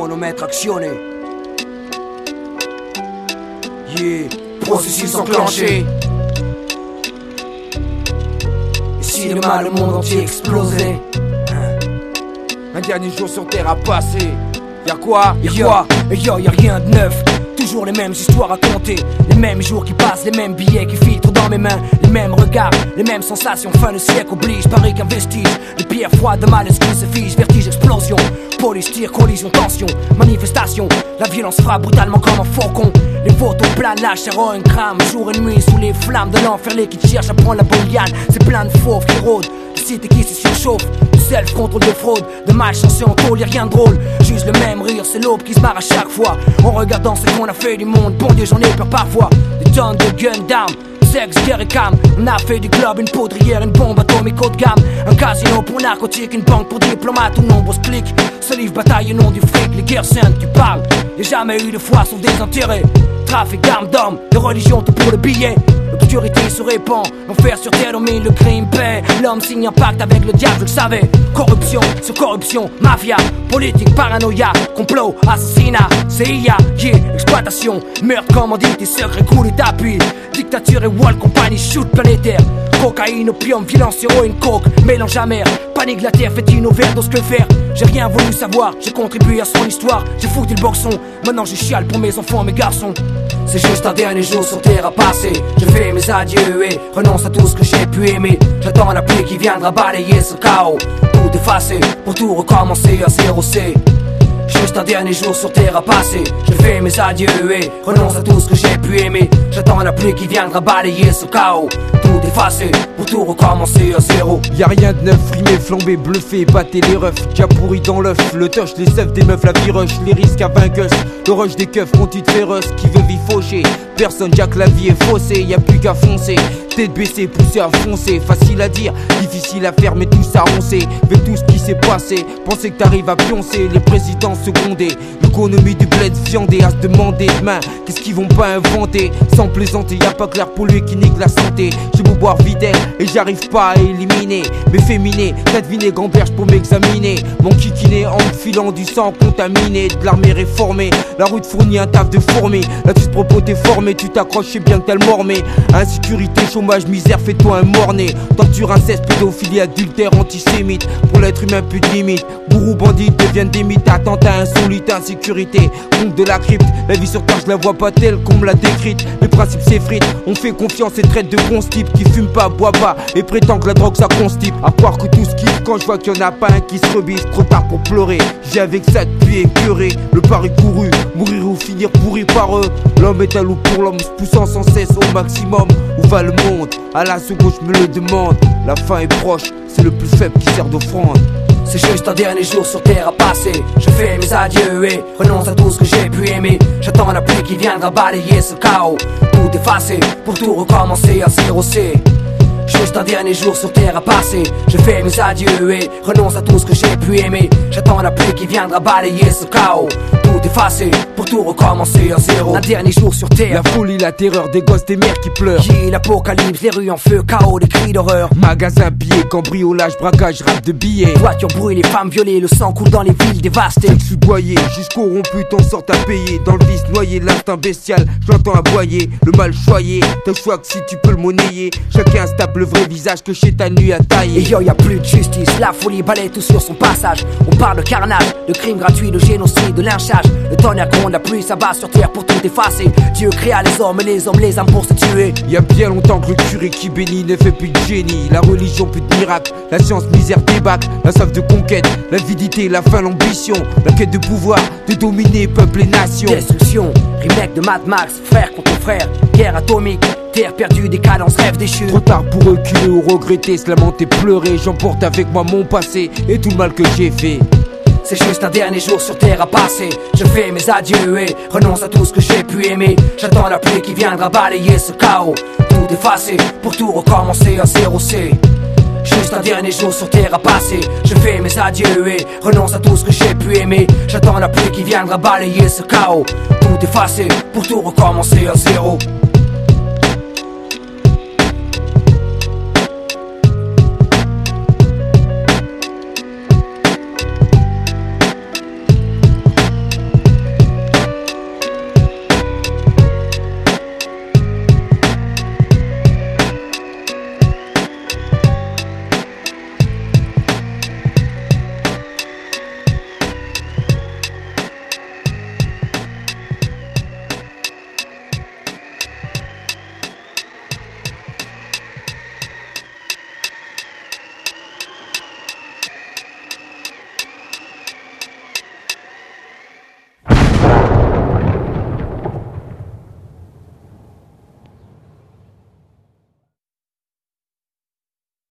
chronomètre actionné. Yeah, processus enclenché. Et si demain le monde entier explosait? Un dernier jour sur terre à passer. Y'a quoi? Y'a rien de neuf. Toujours les mêmes histoires à compter. Les mêmes jours qui passent, les mêmes billets qui filtrent dans mes mains. Les mêmes regards, les mêmes sensations. Fin de siècle oblige, pareil qu'un vestige. Les pierres froides de malaise qui se figent. Vertige, explosion. Police, tir, collision, tension. Manifestation, la violence frappe brutalement comme un faucon. Les photos planent, la chair en crame. Jour et nuit sous les flammes de l'enfer. Les qui cherchent à prendre la bonne liane. C'est plein de fauves qui rôdent. Cité qui se surchauffe, du self-contrôle de fraude, de malchance en tôle, y'a rien de drôle. Juste le même rire, c'est l'aube qui se marre à chaque fois. En regardant ce qu'on a fait du monde, bon Dieu j'en ai peur parfois. Des tonnes de guns d'armes, sexe, guerre et cam. On a fait du globe une poudrière, une bombe atomique haut de gamme. Un casino pour narcotique, une banque pour diplomates ou nombreux clics. Ce livre bataille au nom du fric, les guerres saintes tu parles. Y'a jamais eu de foi sauf des intérêts. Trafic d'armes d'hommes, de religion tout pour le billet. L'obscurité se répand, l'enfer sur terre domine, le crime paie. L'homme signe un pacte avec le diable, je le savais. Corruption sur corruption, mafia, politique, paranoïa, complot, assassinat, CIA, yeah, exploitation, meurtre, commandité, secret, coup d'état, puis dictature et wall, compagnie, shoot planétaire. Cocaïne, opium, violence, héroïne, coke, mélange amer, panique la terre, fait une overdose, que faire? J'ai rien voulu savoir, j'ai contribué à son histoire, j'ai foutu le boxon, maintenant je chiale pour mes enfants, mes garçons. C'est juste un dernier jour sur terre à passer. Je fais mes adieux et renonce à tout ce que j'ai pu aimer. J'attends la pluie qui viendra balayer ce chaos. Tout effacer pour tout recommencer à 0C. Juste un dernier jour sur terre à passer. Je fais mes adieux et renonce à tout ce que j'ai pu aimer. J'attends la pluie qui viendra balayer ce chaos. Tout effacer pour tout recommencer à 0. Y'a rien de neuf, frimé, flambé, bluffé, batté les refs. Déjà pourri dans l'œuf, le touch, les seufs des meufs, la vie rush. Les risques à vainqueuse, le rush des keufs, continue féroce. Qui veut vie fauchée, personne, déjà que la vie est faussée. Y'a plus qu'à foncer, tête baissée, poussée à foncer. Facile à dire, difficile à faire, mais tout ça roncé. Avec tout ce qui s'est passé, penser que t'arrives à pioncer. Les présidents secondés, l'économie du bled viandé. À se demander demain, qu'est-ce qu'ils vont pas inventer? Sans plaisanter, y'a pas que l'air pollué qui nique la santé. J'ai beau boire videl et j'arrive pas à éliminer mes féminés, t'as deviné gamberge pour m'examiner. Mon kikiné en me filant du sang contaminé. De l'armée réformée, la route fournit un taf de fourmi. Là tu te propos t'es formé, tu t'accroches, c'est bien que t'as le mormé. Insécurité, chômage, misère, fais-toi un morné. Torture, inceste, pédophilie, adultère, antisémite. Pour l'être humain plus de limite. Bourreaux, bandits deviennent des mythes. Attentats insolites, insécurité, compte de la crypte. La vie sur terre je la vois pas telle qu'on me l'a décrite. Les principes s'effritent, on fait confiance et traite de bons types. Qui fume pas, boit pas et prétend que la drogue ça constipe. À croire que tout se kiffe quand je vois qu'il y en a pas un qui se rebise. Trop tard pour pleurer, j'ai avec ça depuis écœuré. Le pari couru, mourir ou finir pourri par eux. L'homme est un loup pour l'homme, se poussant sans cesse au maximum. Où va le monde? À la seconde je me le demande. La fin est proche, c'est le plus faible qui sert d'offrande. C'est juste un dernier jour sur terre à passer. Je fais mes adieux et renonce à tout ce que j'ai pu aimer. J'attends la pluie qui viendra balayer ce chaos. Tout effacer pour tout recommencer à 0C. Juste un dernier jour sur terre à passer. Je fais mes adieux et renonce à tout ce que j'ai pu aimer. J'attends la pluie qui viendra balayer ce chaos. Tout effacer pour tout recommencer à 0. Un dernier jour sur terre. La folie, la terreur des gosses, des mères qui pleurent. J'ai l'apocalypse, les rues en feu, chaos, des cris d'horreur. Magasin pillé, cambriolage, braquage, rap de billets. Voitures brûlées, femmes violées, le sang coule dans les villes dévastées. Je suis boyé, jusqu'au rompu, t'en sortes à payer. Dans le vice noyé, l'instinct bestial, j'entends aboyer. Le mal choyé, t'as le choix que si tu peux le monnayer. Chacun se tape le vrai visage que chez ta nuit à tailler. Et yo, y'a plus de justice, la folie balaye tout sur son passage. On parle de carnage, de crimes gratuits, de génocide, de lynchage. Le tonnerre gronde, la pluie s'abat sur terre pour tout effacer. Dieu créa les hommes et les hommes les âmes pour se tuer. Y'a bien longtemps que le curé qui bénit ne fait plus de génie. La religion plus de miracle, la science misère débâcle. La soif de conquête, l'avidité, la faim, l'ambition. La quête de pouvoir, de dominer peuple et nation. Destruction, remake de Mad Max, frère contre frère. Guerre atomique, terre perdue, décadence, rêve déchu. Trop tard pour reculer ou regretter, se lamenter, pleurer. J'emporte avec moi mon passé et tout le mal que j'ai fait. C'est juste un dernier jour sur terre à passer. Je fais mes adieux et renonce à tout ce que j'ai pu aimer. J'attends la pluie qui viendra balayer ce chaos. Tout effacer pour tout recommencer à 0C. Juste un dernier jour sur terre à passer. Je fais mes adieux et renonce à tout ce que j'ai pu aimer. J'attends la pluie qui viendra balayer ce chaos. Tout effacer pour tout recommencer à 0.